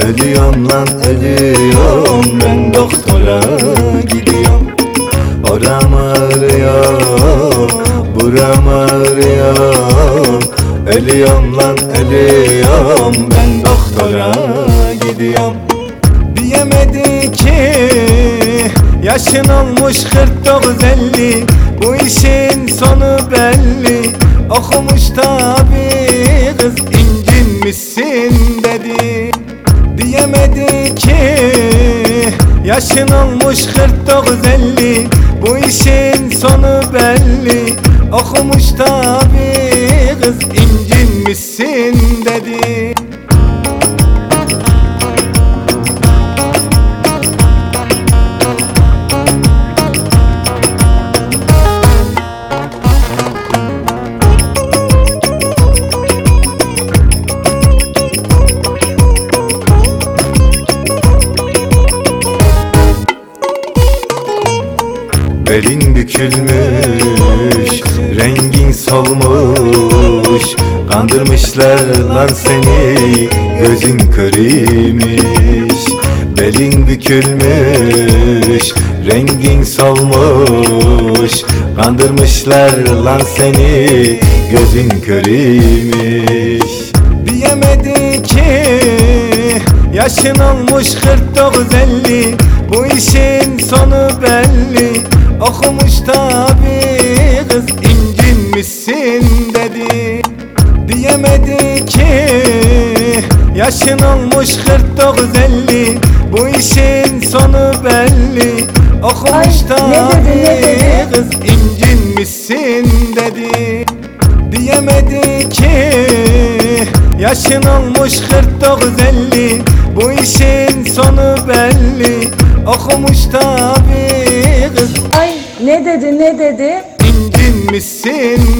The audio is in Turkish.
Ölüyorum lan ölüyorum, ben doktora gidiyorum. Oram ağrıyor, buram ağrıyor. Ölüyorum lan ölüyorum, ben doktora gidiyorum. Diyemedi ki yaşın olmuş 49-50, bu işin sonu belli. Okumuş tabi kız, incinmişsin dedi. Diyemedi ki yaşın olmuş 49-50, bu işin sonu belli. Okumuş tabi kız, incinmişsin dedi. Belin bükülmüş, rengin solmuş. Kandırmışlar lan seni, gözün körüymüş. Belin bükülmüş, rengin solmuş. Kandırmışlar lan seni, gözün körüymüş. Diyemedi ki yaşın olmuş 49-50, bu işin sonu belli. Okumuş tabi kız, incinmişsin dedi. Diyemedi ki yaşın olmuş 49-50, bu işin sonu belli. Okumuş tabi kız, incinmişsin dedi. Diyemedi ki yaşın olmuş 49-50, bu işin sonu belli. Okumuş tabi kız, Ay ne dedi? incinmişsin